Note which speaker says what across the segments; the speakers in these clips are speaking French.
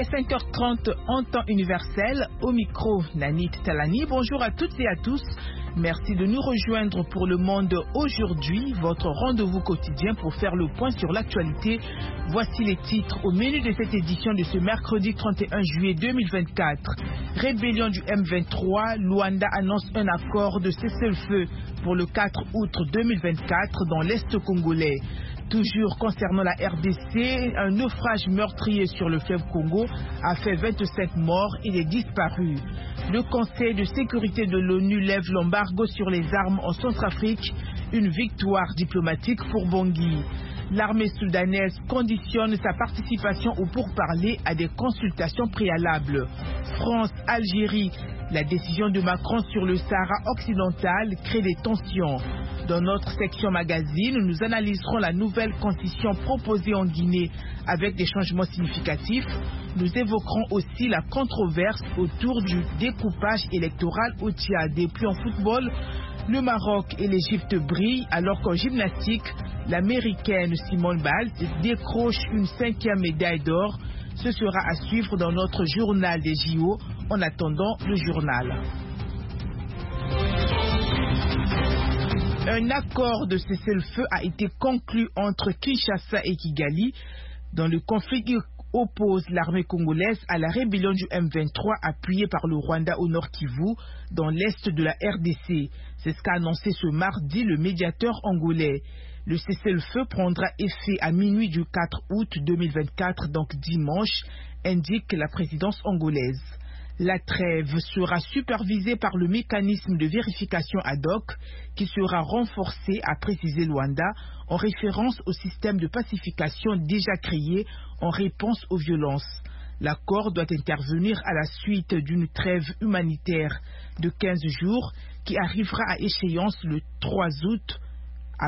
Speaker 1: Il est 5h30 en temps universel. Au micro, Nanit Talani. Bonjour à toutes et à tous. Merci de nous rejoindre pour Le Monde aujourd'hui, votre rendez-vous quotidien pour faire le point sur l'actualité. Voici les titres au menu de cette édition de ce mercredi 31 juillet 2024. Rébellion du M23, Luanda annonce un accord de cessez-le-feu pour le 4 août 2024 dans l'Est congolais. Toujours concernant la RDC, un naufrage meurtrier sur le fleuve Congo a fait 25 morts et des disparus. Le Conseil de sécurité de l'ONU lève l'embargo sur les armes en Centrafrique, une victoire diplomatique pour Bangui. L'armée soudanaise conditionne sa participation au pourparlers à des consultations préalables. France-Algérie, la décision de Macron sur le Sahara occidental crée des tensions. Dans notre section magazine, nous analyserons la nouvelle constitution proposée en Guinée avec des changements significatifs. Nous évoquerons aussi la controverse autour du découpage électoral au Tchad. Et puis en football, le Maroc et l'Égypte brillent alors qu'en gymnastique, l'américaine Simone Biles décroche une 5e médaille d'or. Ce sera à suivre dans notre journal des JO. En attendant le journal. Un accord de cessez-le-feu a été conclu entre Kinshasa et Kigali dans le conflit qui oppose l'armée congolaise à la rébellion du M23 appuyée par le Rwanda au Nord Kivu dans l'est de la RDC. C'est ce qu'a annoncé ce mardi le médiateur angolais. Le cessez-le-feu prendra effet à minuit du 4 août 2024, donc dimanche, indique la présidence angolaise. La trêve sera supervisée par le mécanisme de vérification ad hoc qui sera renforcé, a précisé Luanda, en référence au système de pacification déjà créé en réponse aux violences. L'accord doit intervenir à la suite d'une trêve humanitaire de 15 jours qui arrivera à échéance le 3 août à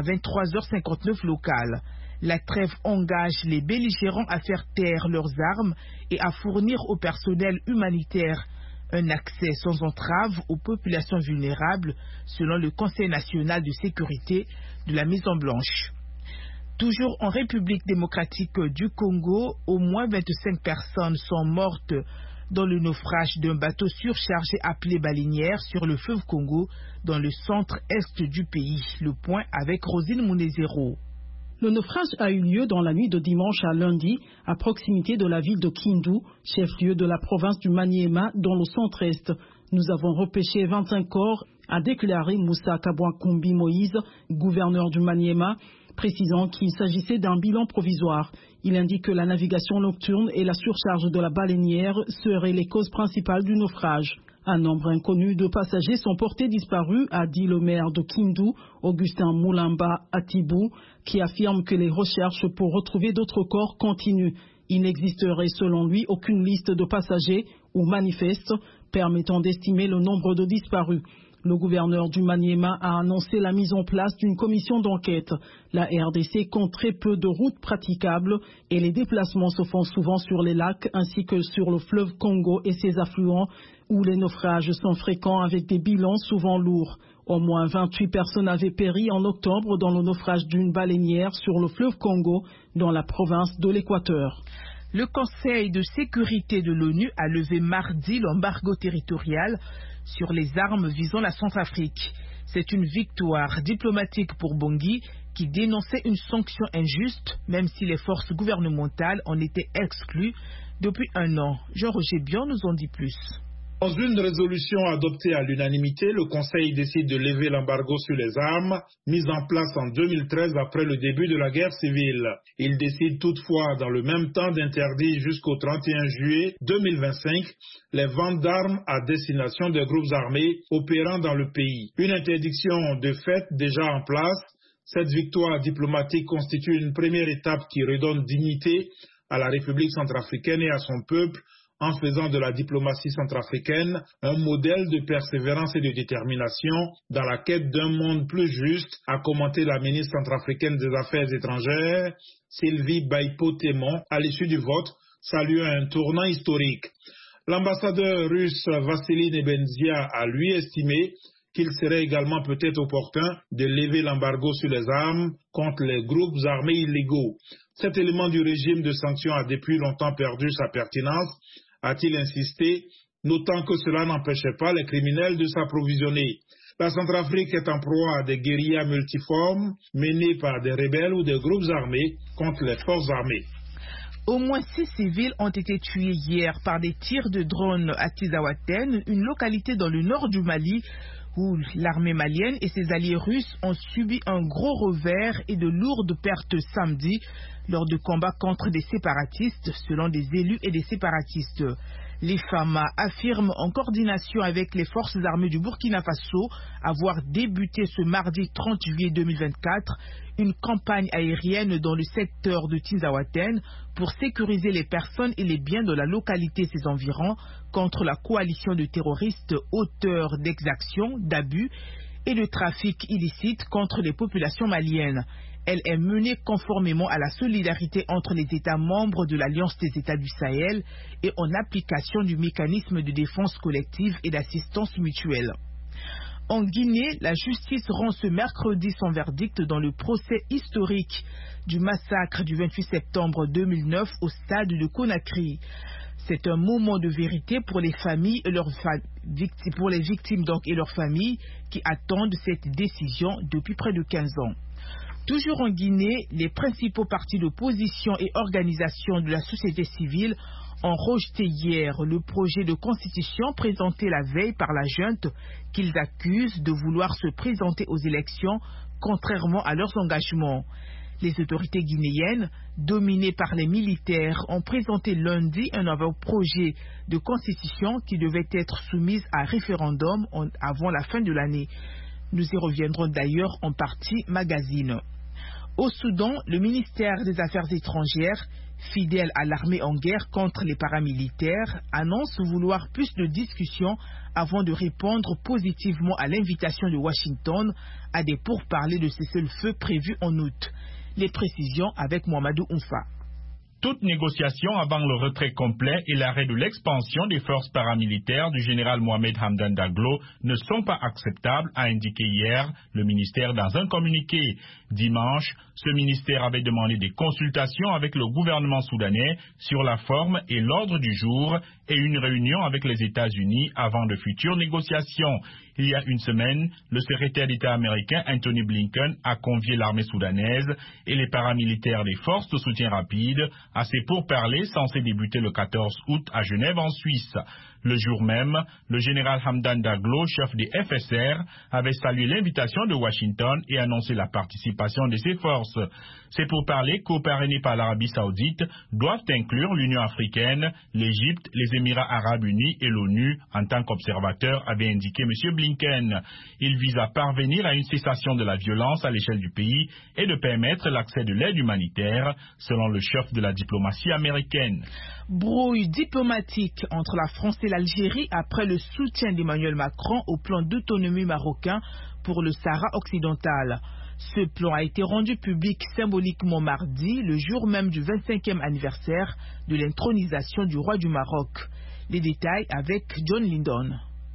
Speaker 1: 23h59 local. La trêve engage les belligérants à faire taire leurs armes et à fournir au personnel humanitaire un accès sans entrave aux populations vulnérables, selon le Conseil national de sécurité de la Maison Blanche. Toujours en République démocratique du Congo, au moins 25 personnes sont mortes dans le naufrage d'un bateau surchargé appelé baleinière sur le fleuve Congo, dans le centre-est du pays. Le point avec Rosine Mounezero.
Speaker 2: Le naufrage a eu lieu dans la nuit de dimanche à lundi, à proximité de la ville de Kindu, chef-lieu de la province du Maniema, dans le centre-est. Nous avons repêché 25 corps, a déclaré Moussa Kabouakoumbi Moïse, gouverneur du Maniema, précisant qu'il s'agissait d'un bilan provisoire. Il indique que la navigation nocturne et la surcharge de la baleinière seraient les causes principales du naufrage. Un nombre inconnu de passagers sont portés disparus, a dit le maire de Kindu, Augustin Moulamba Atibou, qui affirme que les recherches pour retrouver d'autres corps continuent. Il n'existerait selon lui aucune liste de passagers ou manifeste permettant d'estimer le nombre de disparus. Le gouverneur du Maniema a annoncé la mise en place d'une commission d'enquête. La RDC compte très peu de routes praticables et les déplacements se font souvent sur les lacs ainsi que sur le fleuve Congo et ses affluents où les naufrages sont fréquents avec des bilans souvent lourds. Au moins 28 personnes avaient péri en octobre dans le naufrage d'une baleinière sur le fleuve Congo dans la province de l'Équateur.
Speaker 1: Le Conseil de sécurité de l'ONU a levé mardi l'embargo territorial sur les armes visant la Centrafrique. C'est une victoire diplomatique pour Bangui qui dénonçait une sanction injuste, même si les forces gouvernementales en étaient exclues depuis un an. Jean-Roger Bion nous en dit plus.
Speaker 3: Dans une résolution adoptée à l'unanimité, le Conseil décide de lever l'embargo sur les armes, mis en place en 2013 après le début de la guerre civile. Il décide toutefois dans le même temps d'interdire jusqu'au 31 juillet 2025 les ventes d'armes à destination des groupes armés opérant dans le pays. Une interdiction de fait déjà en place, cette victoire diplomatique constitue une première étape qui redonne dignité à la République centrafricaine et à son peuple, en faisant de la diplomatie centrafricaine un modèle de persévérance et de détermination dans la quête d'un monde plus juste, a commenté la ministre centrafricaine des Affaires étrangères, Sylvie Baipo-Témon, à l'issue du vote, saluant un tournant historique. L'ambassadeur russe Vassili Nebenzia a lui estimé qu'il serait également peut-être opportun de lever l'embargo sur les armes contre les groupes armés illégaux. Cet élément du régime de sanctions a depuis longtemps perdu sa pertinence, a-t-il insisté, notant que cela n'empêchait pas les criminels de s'approvisionner. La Centrafrique est en proie à des guérillas multiformes menées par des rebelles ou des groupes armés contre les forces armées.
Speaker 1: Au moins 6 civils ont été tués hier par des tirs de drones à Tizawaten, une localité dans le nord du Mali, où l'armée malienne et ses alliés russes ont subi un gros revers et de lourdes pertes samedi lors de combats contre des séparatistes, selon des élus et des séparatistes. Les FAMA affirment en coordination avec les forces armées du Burkina Faso avoir débuté ce mardi 30 juillet 2024 une campagne aérienne dans le secteur de Tizawaten pour sécuriser les personnes et les biens de la localité et ses environs contre la coalition de terroristes auteurs d'exactions, d'abus et de trafic illicite contre les populations maliennes. Elle est menée conformément à la solidarité entre les États membres de l'Alliance des États du Sahel et en application du mécanisme de défense collective et d'assistance mutuelle. En Guinée, la justice rend ce mercredi son verdict dans le procès historique du massacre du 28 septembre 2009 au stade de Conakry. C'est un moment de vérité pour les familles et pour les victimes et leurs familles qui attendent cette décision depuis près de 15 ans. Toujours en Guinée, les principaux partis d'opposition et organisations de la société civile ont rejeté hier le projet de constitution présenté la veille par la junte qu'ils accusent de vouloir se présenter aux élections contrairement à leurs engagements. Les autorités guinéennes, dominées par les militaires, ont présenté lundi un nouveau projet de constitution qui devait être soumise à référendum avant la fin de l'année. Nous y reviendrons d'ailleurs en partie magazine. Au Soudan, le ministère des Affaires étrangères, fidèle à l'armée en guerre contre les paramilitaires, annonce vouloir plus de discussions avant de répondre positivement à l'invitation de Washington à des pourparlers de cessez-le-feu prévus en août. Les précisions avec Mohamedou Oumfa.
Speaker 4: Toute négociation avant le retrait complet et l'arrêt de l'expansion des forces paramilitaires du général Mohamed Hamdan Daglo ne sont pas acceptables, a indiqué hier le ministère dans un communiqué. Dimanche, ce ministère avait demandé des consultations avec le gouvernement soudanais sur la forme et l'ordre du jour et une réunion avec les États-Unis avant de futures négociations. Il y a une semaine, le secrétaire d'État américain Anthony Blinken a convié l'armée soudanaise et les paramilitaires des forces de soutien rapide à ces pourparlers censés débuter le 14 août à Genève en Suisse. Le jour même, le général Hamdan Daglo, chef des FSR, avait salué l'invitation de Washington et annoncé la participation de ses forces. Ces pourparlers, coparrainés par l'Arabie saoudite, doivent inclure l'Union africaine, l'Égypte, les Émirats arabes unis et l'ONU en tant qu'observateurs, avait indiqué M. Blinken. Il vise à parvenir à une cessation de la violence à l'échelle du pays et de permettre l'accès de l'aide humanitaire, selon le chef de la diplomatie américaine.
Speaker 1: Brouille diplomatique entre la France et l'Algérie après le soutien d'Emmanuel Macron au plan d'autonomie marocain pour le Sahara occidental. Ce plan a été rendu public symboliquement mardi, le jour même du 25e anniversaire de l'intronisation du roi du Maroc. Les détails avec John Lindon.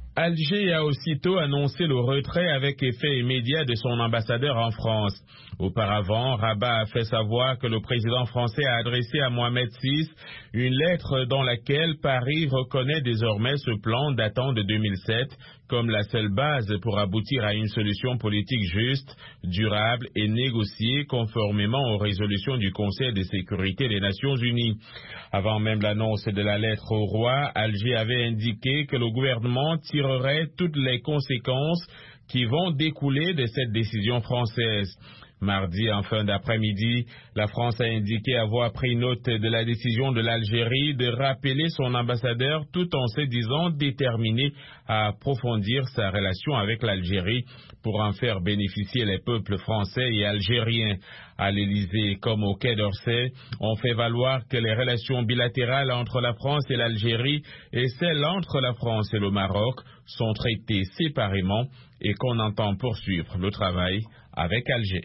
Speaker 5: Alger a aussitôt annoncé le retrait avec effet immédiat de son ambassadeur en France. Auparavant, Rabat a fait savoir que le président français a adressé à Mohamed VI une lettre dans laquelle Paris reconnaît désormais ce plan datant de 2007 comme la seule base pour aboutir à une solution politique juste, durable et négociée conformément aux résolutions du Conseil de sécurité des Nations Unies. Avant même l'annonce de la lettre au roi, Alger avait indiqué que le gouvernement tirerait toutes les conséquences qui vont découler de cette décision française. Mardi, en fin d'après-midi, la France a indiqué avoir pris note de la décision de l'Algérie de rappeler son ambassadeur tout en se disant déterminé à approfondir sa relation avec l'Algérie pour en faire bénéficier les peuples français et algériens. À l'Élysée comme au Quai d'Orsay, on fait valoir que les relations bilatérales entre la France et l'Algérie et celles entre la France et le Maroc sont traitées séparément et qu'on entend poursuivre le travail avec Alger.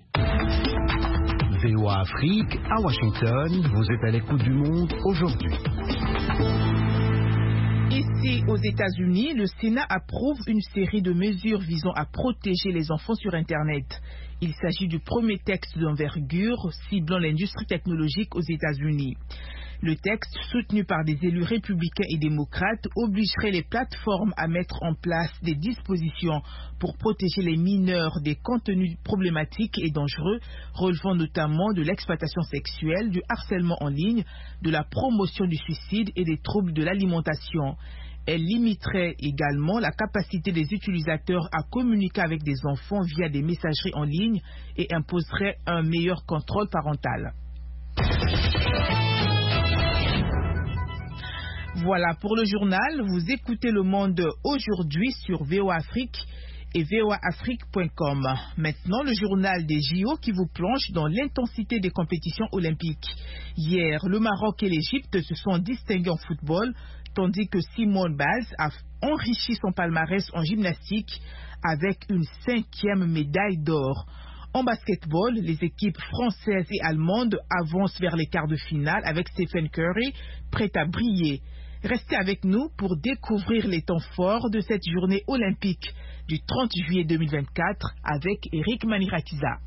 Speaker 6: VOA Afrique, à Washington, vous êtes à l'écoute du monde aujourd'hui.
Speaker 1: Ici Ici, aux États-Unis, le Sénat approuve une série de mesures visant à protéger les enfants sur Internet. Il s'agit du premier texte d'envergure ciblant l'industrie technologique aux États-Unis. Le texte, soutenu par des élus républicains et démocrates, obligerait les plateformes à mettre en place des dispositions pour protéger les mineurs des contenus problématiques et dangereux, relevant notamment de l'exploitation sexuelle, du harcèlement en ligne, de la promotion du suicide et des troubles de l'alimentation. Elle limiterait également la capacité des utilisateurs à communiquer avec des enfants via des messageries en ligne et imposerait un meilleur contrôle parental. Voilà pour le journal. Vous écoutez Le Monde aujourd'hui sur VOA Afrique et voaafrique.com. Maintenant, le journal des JO qui vous plonge dans l'intensité des compétitions olympiques. Hier, le Maroc et l'Égypte se sont distingués en football, tandis que Simone Biles a enrichi son palmarès en gymnastique avec une 5e médaille d'or. En basketball, les équipes françaises et allemandes avancent vers les quarts de finale avec Stephen Curry, prêt à briller. Restez avec nous pour découvrir les temps forts de cette journée olympique du 30 juillet 2024 avec Eric Maniratiza.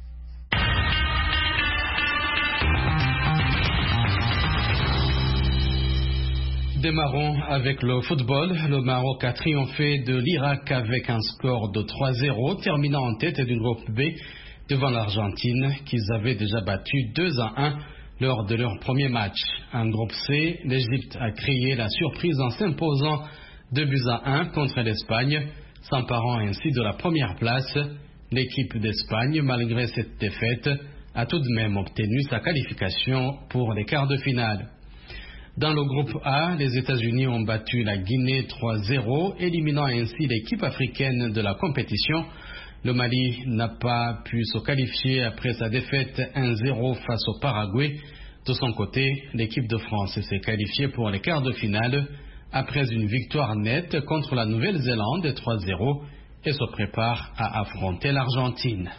Speaker 7: Démarrons avec le football. Le Maroc a triomphé de l'Irak avec un score de 3-0, terminant en tête du groupe B devant l'Argentine qu'ils avaient déjà battu 2-1 lors de leur premier match. En groupe C, l'Égypte a créé la surprise en s'imposant 2-1 contre l'Espagne, s'emparant ainsi de la première place. L'équipe d'Espagne, malgré cette défaite, a tout de même obtenu sa qualification pour les quarts de finale. Dans le groupe A, les États-Unis ont battu la Guinée 3-0, éliminant ainsi l'équipe africaine de la compétition. Le Mali n'a pas pu se qualifier après sa défaite 1-0 face au Paraguay. De son côté, l'équipe de France s'est qualifiée pour les quarts de finale après une victoire nette contre la Nouvelle-Zélande 3-0 et se prépare à affronter l'Argentine.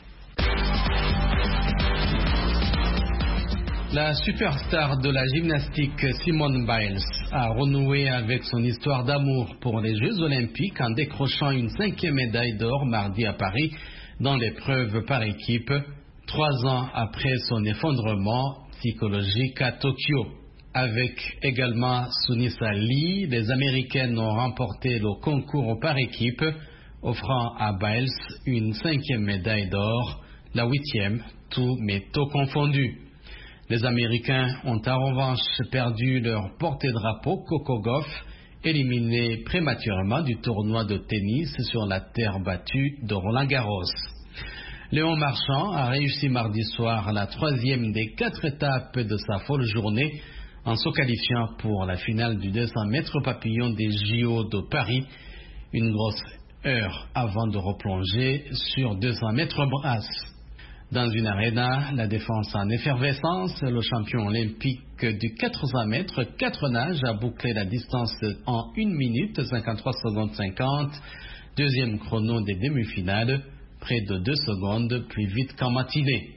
Speaker 7: La superstar de la gymnastique Simone Biles a renoué avec son histoire d'amour pour les Jeux Olympiques en décrochant une 5e médaille d'or mardi à Paris dans l'épreuve par équipe, 3 ans après son effondrement psychologique à Tokyo. Avec également Sunisa Lee, les Américaines ont remporté le concours par équipe, offrant à Biles une 5e médaille d'or, la 8e, tout confondu. Les Américains ont en revanche perdu leur porte-drapeau Coco Gauff, éliminé prématurément du tournoi de tennis sur la terre battue de Roland-Garros. Léon Marchand a réussi mardi soir la 3e des 4 étapes de sa folle journée en se qualifiant pour la finale du 200 mètres papillon des JO de Paris, une grosse heure avant de replonger sur 200 mètres brasse. Dans une aréna, la défense en effervescence, le champion olympique du 400 mètres, 4 nages, a bouclé la distance en 1 minute 53 secondes 50, deuxième chrono des demi-finales, près de 2 secondes plus vite qu'en matinée.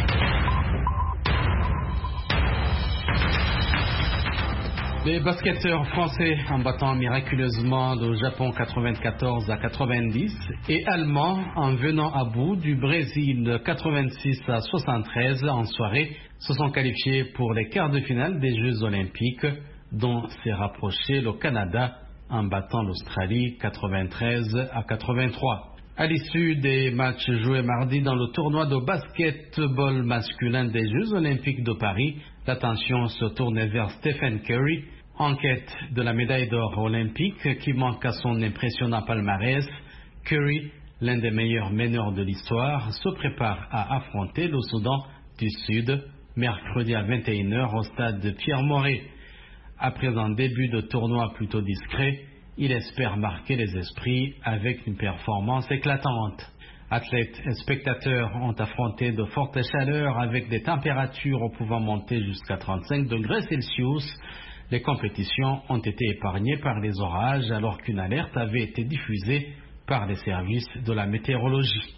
Speaker 7: Les basketteurs français en battant miraculeusement le Japon 94-90 et allemands en venant à bout du Brésil 86-73 en soirée se sont qualifiés pour les quarts de finale des Jeux Olympiques, dont s'est rapproché le Canada en battant l'Australie 93-83. À l'issue des matchs joués mardi dans le tournoi de basketball masculin des Jeux Olympiques de Paris, l'attention se tourne vers Stephen Curry, en quête de la médaille d'or olympique qui manque à son impressionnant palmarès. Curry, l'un des meilleurs meneurs de l'histoire, se prépare à affronter le Soudan du Sud mercredi à 21h au stade Pierre-Moré. Après un début de tournoi plutôt discret, il espère marquer les esprits avec une performance éclatante. Athlètes et spectateurs ont affronté de fortes chaleurs avec des températures pouvant monter jusqu'à 35 degrés Celsius. Les compétitions ont été épargnées par les orages alors qu'une alerte avait été diffusée par les services de la météorologie.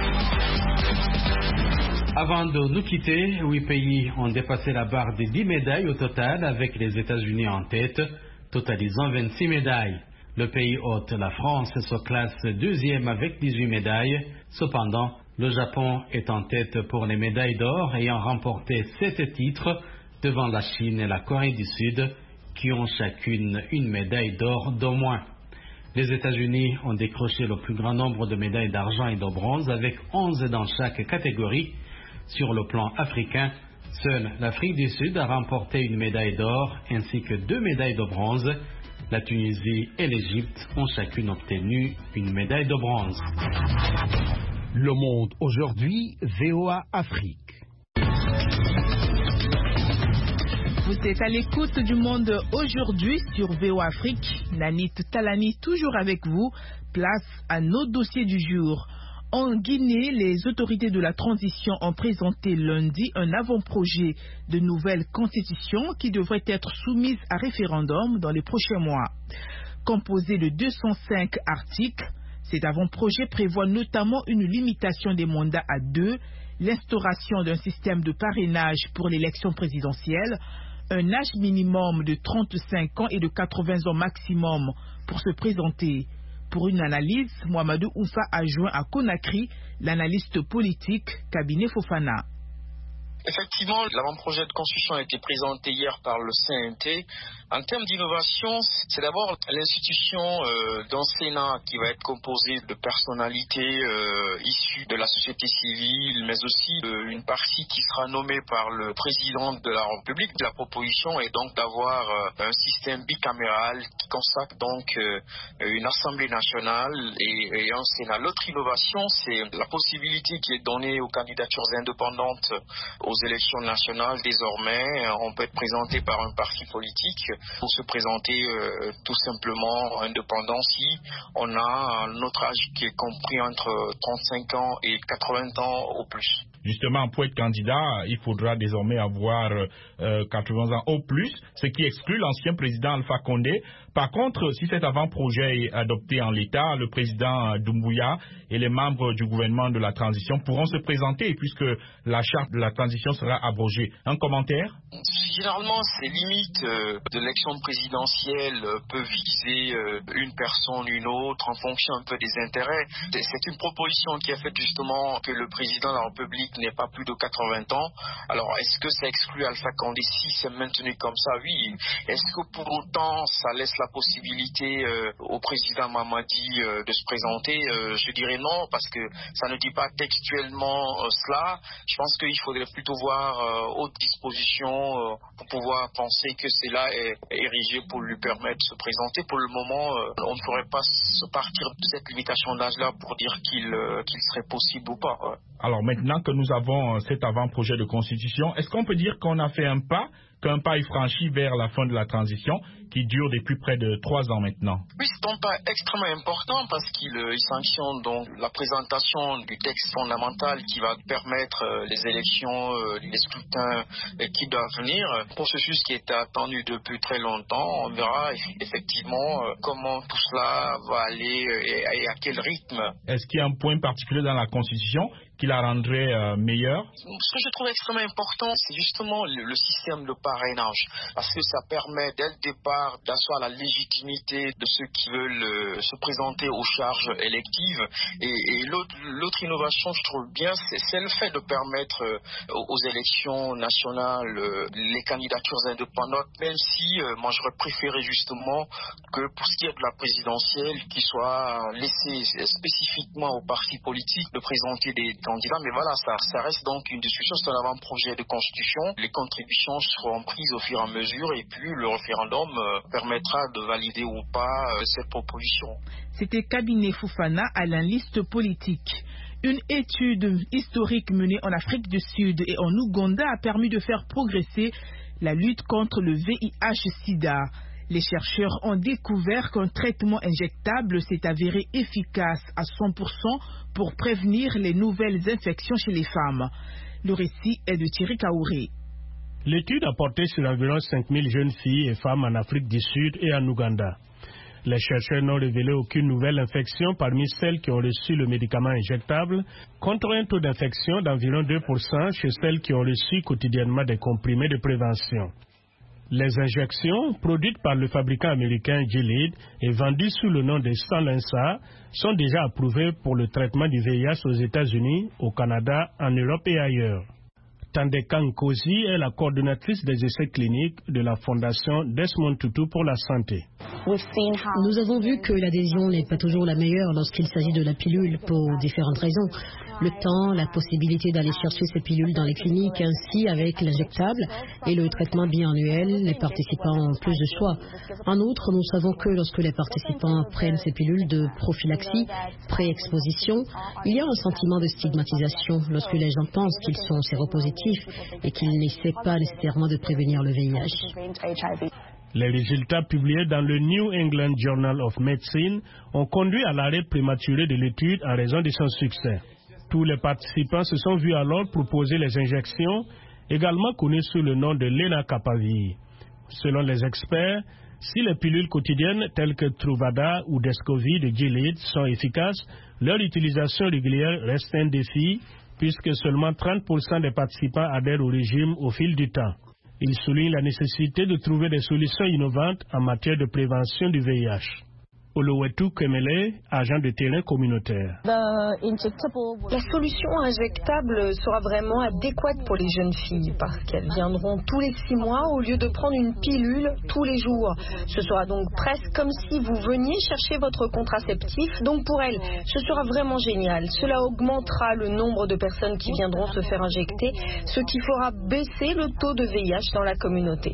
Speaker 7: Avant de nous quitter, 8 pays ont dépassé la barre des 10 médailles au total avec les États-Unis en tête, totalisant 26 médailles. Le pays hôte, la France, se classe deuxième avec 18 médailles. Cependant, le Japon est en tête pour les médailles d'or, ayant remporté 7 titres devant la Chine et la Corée du Sud, qui ont chacune une médaille d'or d'au moins. Les États-Unis ont décroché le plus grand nombre de médailles d'argent et de bronze, avec 11 dans chaque catégorie. Sur le plan africain, seule l'Afrique du Sud a remporté une médaille d'or ainsi que 2 médailles de bronze. La Tunisie et l'Égypte ont chacune obtenu une médaille de bronze.
Speaker 6: Le Monde aujourd'hui, VOA Afrique.
Speaker 1: Vous êtes à l'écoute du Monde aujourd'hui sur VOA Afrique. Nanit Talani toujours avec vous. Place à nos dossiers du jour. En Guinée, les autorités de la transition ont présenté lundi un avant-projet de nouvelle constitution qui devrait être soumise à référendum dans les prochains mois. Composé de 205 articles, cet avant-projet prévoit notamment une limitation des mandats à 2, l'instauration d'un système de parrainage pour l'élection présidentielle, un âge minimum de 35 ans et de 80 ans maximum pour se présenter. Pour une analyse, Mohamedou Oufa a joint à Conakry l'analyste politique Cabinet Fofana.
Speaker 8: Effectivement, l'avant-projet de constitution a été présenté hier par le CNT. En termes d'innovation, c'est d'abord l'institution d'un Sénat qui va être composé de personnalités issues de la société civile, mais aussi une partie qui sera nommée par le président de la République. La proposition est donc d'avoir un système bicaméral qui consacre donc une Assemblée nationale et un Sénat. L'autre innovation, c'est la possibilité qui est donnée aux candidatures indépendantes aux élections nationales. Désormais, on peut être présenté par un parti politique pour se présenter tout simplement indépendant si on a notre âge qui est compris entre 35 ans et 80 ans au plus.
Speaker 4: Justement, pour être candidat, il faudra désormais avoir 80 ans au plus, ce qui exclut l'ancien président Alpha Condé. Par contre, si cet avant-projet est adopté en l'état, le président Doumbouya et les membres du gouvernement de la transition pourront se présenter puisque la charte de la transition sera abrogée. Un commentaire ?
Speaker 8: Généralement, ces limites de l'élection présidentielle peuvent viser une personne, une autre, en fonction un peu des intérêts. C'est une proposition qui a fait justement que le président de la République n'ait pas plus de 80 ans. Alors, est-ce que ça exclut Alpha Condé si c'est maintenu comme ça? Oui. Est-ce que pour autant, ça laisse la possibilité au président Mamadi de se présenter? Je dirais non, parce que ça ne dit pas textuellement cela. Je pense qu'il faudrait plutôt voir autre disposition pour pouvoir penser que cela est érigé pour lui permettre de se présenter. Pour le moment, on ne ferait pas partir de cette limitation d'âge-là pour dire qu'il serait possible ou pas.
Speaker 4: Alors maintenant que nous avons cet avant-projet de constitution, est-ce qu'on peut dire qu'on a fait qu'un pas est franchi vers la fin de la transition qui dure depuis près de 3 ans maintenant?
Speaker 8: Oui, c'est un pas extrêmement important parce qu'il sanctionne donc la présentation du texte fondamental qui va permettre les élections, les scrutins qui doivent venir. Processus qui était attendu depuis très longtemps. On verra effectivement comment tout cela va aller et à quel rythme.
Speaker 4: Est-ce qu'il y a un point particulier dans la Constitution qui la rendrait meilleure?
Speaker 8: Ce que je trouve extrêmement important, c'est justement le système de parrainage, parce que ça permet dès le départ d'asseoir la légitimité de ceux qui veulent se présenter aux charges électives. Et l'autre innovation, je trouve bien, c'est le fait de permettre aux élections nationales les candidatures indépendantes, même si moi j'aurais préféré justement que pour ce qui est de la présidentielle, qu'il soit laissé spécifiquement aux partis politiques de présenter des candidats. Mais voilà, ça reste donc une discussion, c'est un avant-projet de constitution. Les contributions seront prises au fur et à mesure et puis le référendum permettra de valider ou pas cette proposition.
Speaker 1: C'était Cabinet Fofana, analyste politique. Une étude historique menée en Afrique du Sud et en Ouganda a permis de faire progresser la lutte contre le VIH-Sida. Les chercheurs ont découvert qu'un traitement injectable s'est avéré efficace à 100% pour prévenir les nouvelles infections chez les femmes. Le récit est de Thierry Kaouré.
Speaker 9: L'étude a porté sur environ 5000 jeunes filles et femmes en Afrique du Sud et en Ouganda. Les chercheurs n'ont révélé aucune nouvelle infection parmi celles qui ont reçu le médicament injectable, contre un taux d'infection d'environ 2% chez celles qui ont reçu quotidiennement des comprimés de prévention. Les injections, produites par le fabricant américain Gilead et vendues sous le nom de Salensa, sont déjà approuvées pour le traitement du VIH aux États-Unis, au Canada, en Europe et ailleurs. Tandeka Nkosi est la coordonnatrice des essais cliniques de la Fondation Desmond Tutu pour la santé.
Speaker 10: Nous avons vu que l'adhésion n'est pas toujours la meilleure lorsqu'il s'agit de la pilule pour différentes raisons. Le temps, la possibilité d'aller chercher ces pilules dans les cliniques, ainsi avec l'injectable et le traitement biannuel, les participants ont plus de choix. En outre, nous savons que lorsque les participants prennent ces pilules de prophylaxie, pré-exposition, il y a un sentiment de stigmatisation lorsque les gens pensent qu'ils sont séropositifs et qu'ils n'essaient pas nécessairement de prévenir le VIH.
Speaker 9: Les résultats publiés dans le New England Journal of Medicine ont conduit à l'arrêt prématuré de l'étude en raison de son succès. Tous les participants se sont vus alors proposer les injections, également connues sous le nom de lenacapavir. Selon les experts, si les pilules quotidiennes telles que Truvada ou Descovy de Gilead sont efficaces, leur utilisation régulière reste un défi, puisque seulement 30% des participants adhèrent au régime au fil du temps. Il souligne la nécessité de trouver des solutions innovantes en matière de prévention du VIH. Olowetu Kemele, agent de terrain communautaire.
Speaker 11: La solution injectable sera vraiment adéquate pour les jeunes filles parce qu'elles viendront tous les 6 mois au lieu de prendre une pilule tous les jours. Ce sera donc presque comme si vous veniez chercher votre contraceptif. Donc pour elles, ce sera vraiment génial. Cela augmentera le nombre de personnes qui viendront se faire injecter, ce qui fera baisser le taux de VIH dans la communauté.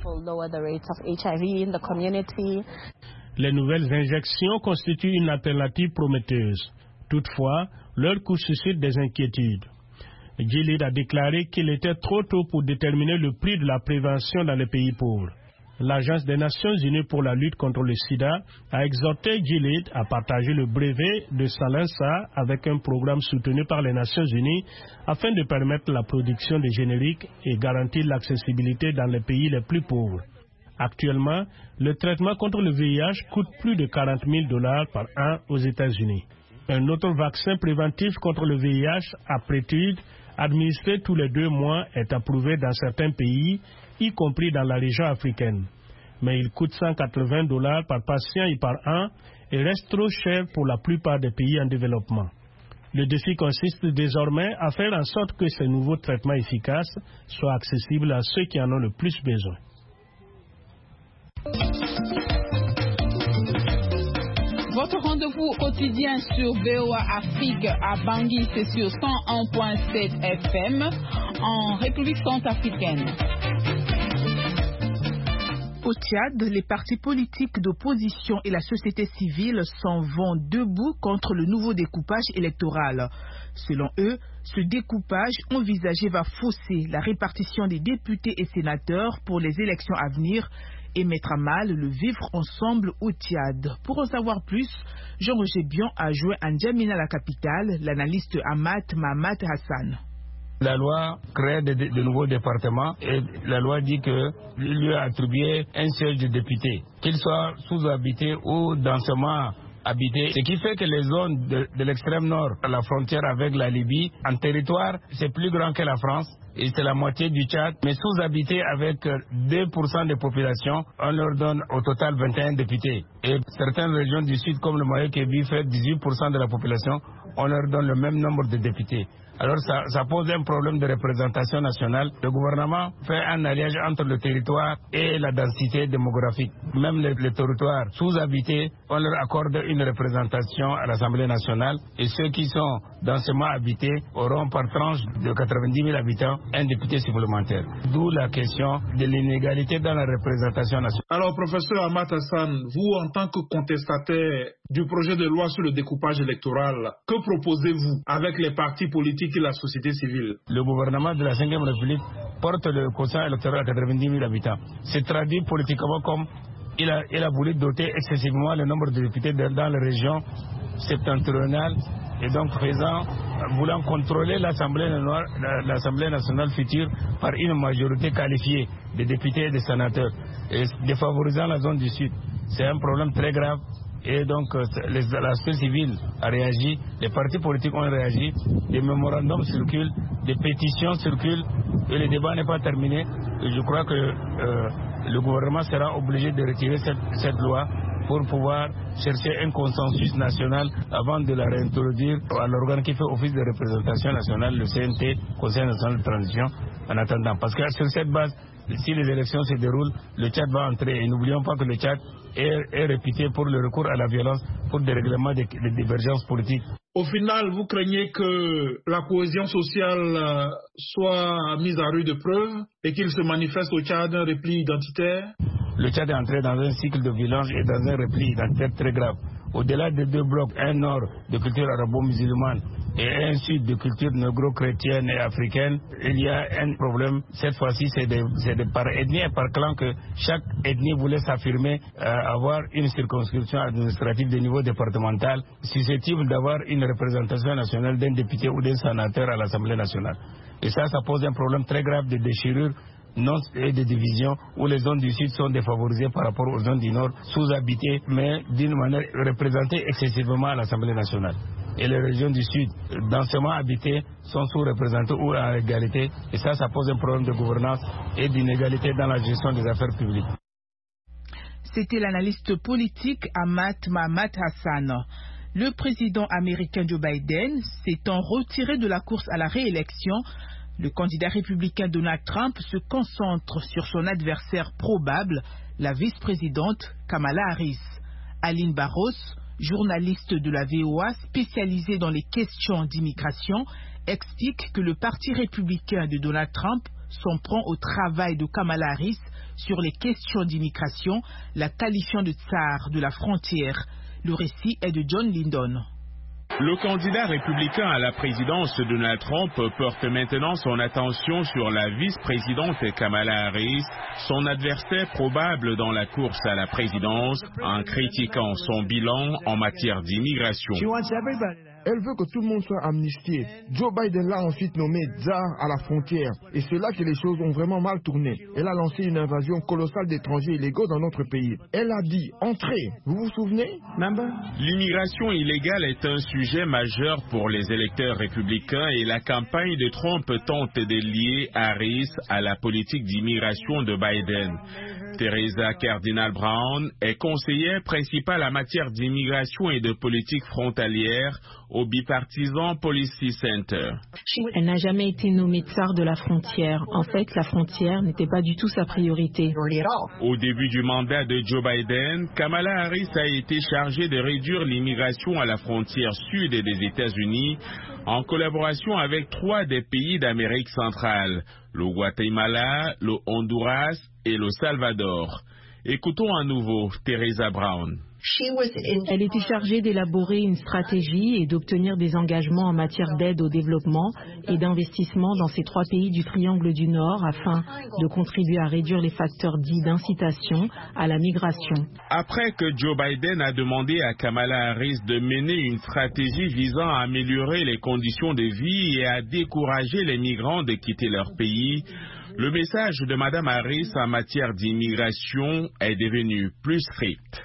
Speaker 9: Les nouvelles injections constituent une alternative prometteuse. Toutefois, leur coût suscite des inquiétudes. Gilead a déclaré qu'il était trop tôt pour déterminer le prix de la prévention dans les pays pauvres. L'Agence des Nations Unies pour la lutte contre le sida a exhorté Gilead à partager le brevet de Salensa avec un programme soutenu par les Nations Unies afin de permettre la production de génériques et garantir l'accessibilité dans les pays les plus pauvres. Actuellement, le traitement contre le VIH coûte plus de $40,000 par an aux États-Unis. Un autre vaccin préventif contre le VIH, après étude, administré tous les 2 mois, est approuvé dans certains pays, y compris dans la région africaine. Mais il coûte $180 par patient et par an et reste trop cher pour la plupart des pays en développement. Le défi consiste désormais à faire en sorte que ces nouveaux traitements efficaces soient accessibles à ceux qui en ont le plus besoin.
Speaker 1: Votre rendez-vous quotidien sur VOA Afrique à Bangui, c'est sur 101.7 FM en République centrafricaine. Au Tchad, les partis politiques d'opposition et la société civile s'en vont debout contre le nouveau découpage électoral. Selon eux, ce découpage envisagé va fausser la répartition des députés et sénateurs pour les élections à venir et mettre à mal le vivre ensemble au Tchad. Pour en savoir plus, Jean-Roger Bion a joint à N'Djamena, la capitale, l'analyste Mahamat Hassan.
Speaker 12: La loi crée de nouveaux départements et la loi dit qu'il lui a attribué un siège de député, qu'il soit sous-habité ou densément habité, ce qui fait que les zones de l'extrême nord, à la frontière avec la Libye, en territoire, c'est plus grand que la France et c'est la moitié du Tchad, mais sous-habité avec 2% de population, on leur donne au total 21 députés. Et certaines régions du sud, comme le Moyen-Kébi, fait 18% de la population, on leur donne le même nombre de députés. Alors ça pose un problème de représentation nationale. Le gouvernement fait un alliage entre le territoire et la densité démographique. Même les territoires sous-habités, on leur accorde une représentation à l'Assemblée nationale et ceux qui sont densément habités auront par tranche de 90 000 habitants un député supplémentaire. D'où la question de l'inégalité dans la représentation nationale.
Speaker 3: Alors, professeur Ahmad Hassan, vous en tant que contestataire du projet de loi sur le découpage électoral, que proposez-vous avec les partis politiques et la société civile?
Speaker 12: Le gouvernement de la 5e République porte le quotient électoral à 90 000 habitants. C'est traduit politiquement comme il a voulu doter excessivement le nombre de députés dans les régions septentrionales et donc voulant contrôler l'Assemblée nationale future par une majorité qualifiée de députés et de sénateurs et défavorisant la zone du Sud. C'est un problème très grave. Et donc la société civile a réagi, les partis politiques ont réagi, des mémorandums circulent, des pétitions circulent et le débat n'est pas terminé. Et je crois que le gouvernement sera obligé de retirer cette loi pour pouvoir chercher un consensus national avant de la réintroduire à l'organe qui fait office de représentation nationale, le CNT, Conseil national de transition, en attendant. Parce que sur cette base, si les élections se déroulent, le Tchad va entrer. Et n'oublions pas que le Tchad est réputé pour le recours à la violence pour des règlements de divergences politiques.
Speaker 3: Au final, vous craignez que la cohésion sociale soit mise à rude épreuve et qu'il se manifeste au Tchad un repli identitaire?
Speaker 12: Le Tchad est entré dans un cycle de violence et dans un repli identitaire très grave. Au-delà des deux blocs, un nord de culture arabo-musulmane et un sud de culture négro-chrétienne et africaine, il y a un problème. Cette fois-ci, c'est par ethnie et par clan que chaque ethnie voulait s'affirmer, avoir une circonscription administrative de niveau départemental susceptible d'avoir une représentation nationale d'un député ou d'un sénateur à l'Assemblée nationale. Et ça pose un problème très grave de déchirure et de division où les zones du sud sont défavorisées par rapport aux zones du nord, sous-habitées, mais d'une manière représentée excessivement à l'Assemblée nationale. Et les régions du sud, densément habitées, sont sous-représentées ou à égalité. Et ça pose un problème de gouvernance et d'inégalité dans la gestion des affaires publiques.
Speaker 1: C'était l'analyste politique Ahmad Mahmad Hassan. Le président américain Joe Biden s'étant retiré de la course à la réélection, le candidat républicain Donald Trump se concentre sur son adversaire probable, la vice-présidente Kamala Harris. Aline Barros, journaliste de la VOA spécialisée dans les questions d'immigration, explique que le parti républicain de Donald Trump s'en prend au travail de Kamala Harris sur les questions d'immigration, la qualifiant de tsar de la frontière. Le récit est de John Lyndon.
Speaker 5: Le candidat républicain à la présidence, Donald Trump, porte maintenant son attention sur la vice-présidente Kamala Harris, son adversaire probable dans la course à la présidence, en critiquant son bilan en matière d'immigration.
Speaker 13: Elle veut que tout le monde soit amnistié. Joe Biden l'a ensuite nommé tsar à la frontière. Et c'est là que les choses ont vraiment mal tourné. Elle a lancé une invasion colossale d'étrangers illégaux dans notre pays. Elle a dit « Entrez ». Vous vous souvenez?
Speaker 5: L'immigration illégale est un sujet majeur pour les électeurs républicains et la campagne de Trump tente de lier Harris à la politique d'immigration de Biden. Teresa Cardinal Brown est conseillère principale en matière d'immigration et de politique frontalière au bipartisan Policy Center.
Speaker 14: Elle n'a jamais été nommée tsar de la frontière. En fait, la frontière n'était pas du tout sa priorité.
Speaker 5: Au début du mandat de Joe Biden, Kamala Harris a été chargée de réduire l'immigration à la frontière sud des États-Unis en collaboration avec 3 des pays d'Amérique centrale, le Guatemala, le Honduras et le Salvador. Écoutons à nouveau Teresa Brown.
Speaker 14: Elle était chargée d'élaborer une stratégie et d'obtenir des engagements en matière d'aide au développement et d'investissement dans ces 3 pays du triangle du Nord afin de contribuer à réduire les facteurs dits d'incitation à la migration.
Speaker 5: Après que Joe Biden a demandé à Kamala Harris de mener une stratégie visant à améliorer les conditions de vie et à décourager les migrants de quitter leur pays, le message de Mme Harris en matière d'immigration est devenu plus strict.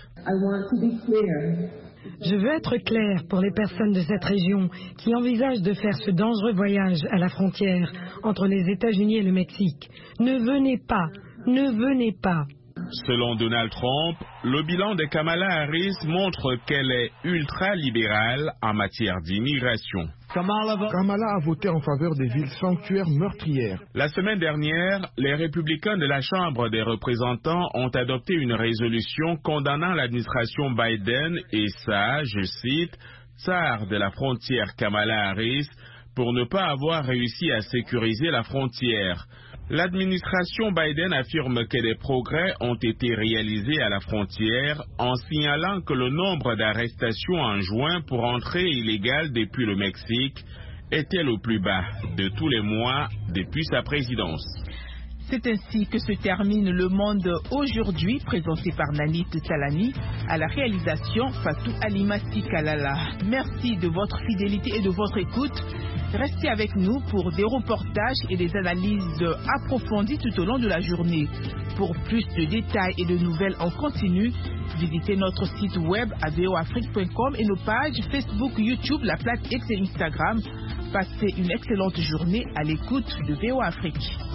Speaker 15: Je veux être clair pour les personnes de cette région qui envisagent de faire ce dangereux voyage à la frontière entre les États-Unis et le Mexique. Ne venez pas, ne venez pas.
Speaker 5: Selon Donald Trump, le bilan de Kamala Harris montre qu'elle est ultra-libérale en matière d'immigration.
Speaker 13: Kamala a voté en faveur des villes sanctuaires meurtrières.
Speaker 5: La semaine dernière, les républicains de la Chambre des représentants ont adopté une résolution condamnant l'administration Biden et sa, je cite, tsar de la frontière Kamala Harris pour ne pas avoir réussi à sécuriser la frontière. L'administration Biden affirme que des progrès ont été réalisés à la frontière en signalant que le nombre d'arrestations en juin pour entrée illégale depuis le Mexique était le plus bas de tous les mois depuis sa présidence.
Speaker 1: C'est ainsi que se termine Le Monde aujourd'hui, présenté par Nanit Talani, à la réalisation Fatou Alimati Kalala. Merci de votre fidélité et de votre écoute. Restez avec nous pour des reportages et des analyses approfondies tout au long de la journée. Pour plus de détails et de nouvelles en continu, visitez notre site web à voafrique.com et nos pages Facebook, YouTube, la plaque X et Instagram. Passez une excellente journée à l'écoute de VOA Afrique.